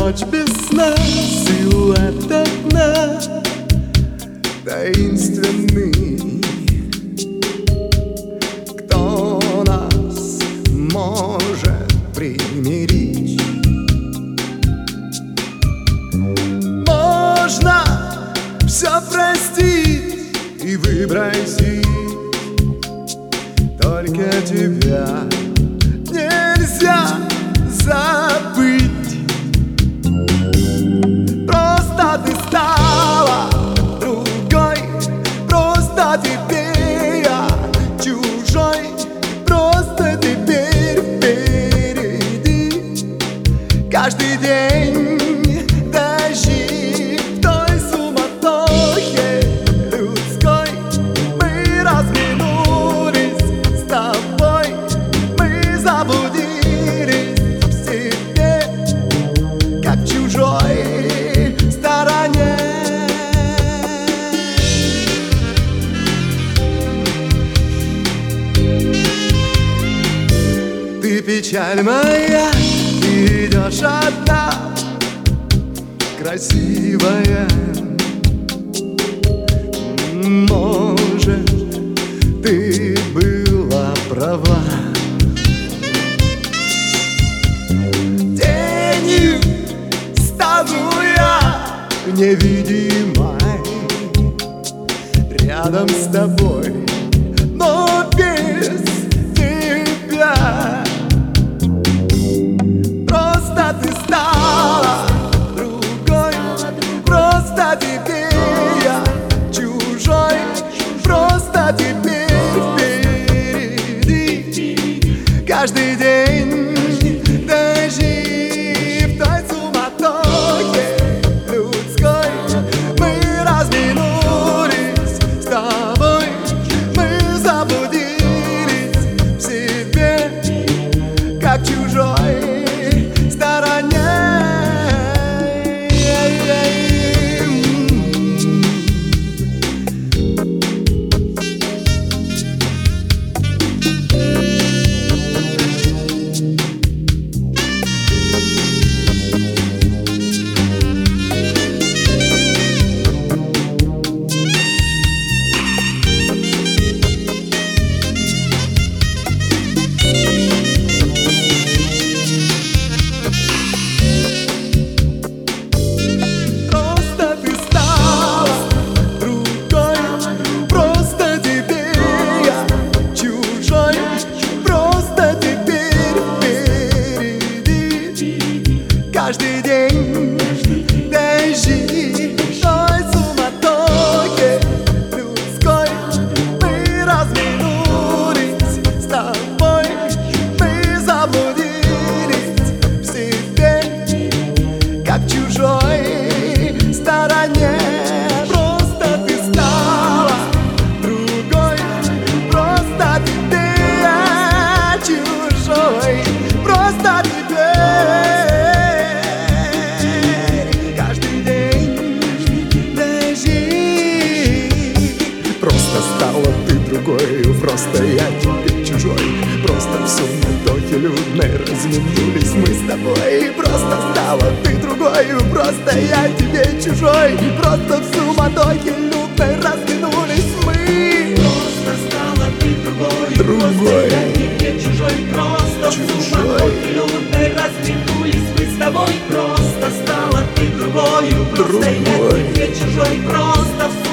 ночь без сна, силуэт окна таинственный. Кто нас может примирить? Можно все простить и выбросить, только тебя нельзя забыть. Просто ты стала другой, просто теперь я чужой, просто теперь впереди каждый день дожди в той суматохе людской. Мы разминулись с тобой, мы заблудились в себе, как в чужой стороне. Ты печаль моя, ты идешь одна, красивая. Может, ты была права. Тенью стану я невидимой рядом с тобой, но без тебя. Просто ты стала другой, просто теперь я чужой, просто теперь впереди каждый день дожди в той суматохе людской. Мы разминулись с тобой, мы заблудились в себе, как в чужой стороне. Каждый день дожди в той суматохе людской. Мы разминулись с тобой, мы заблудились в себе, как в чужой стороне. Просто ты стала другой, просто теперь я чужой, просто теперь стала ты другой, просто я тебе чужой, просто в суматохе людной разминулись мы с тобой. Просто стала ты другой, просто я тебе чужой, просто в суматохе людной разминулись мы. Просто стала ты другой, просто я тебе чужой, просто в суматохе людной разминулись мы с тобой. Просто стала ты другой, просто я тебе чужой, просто в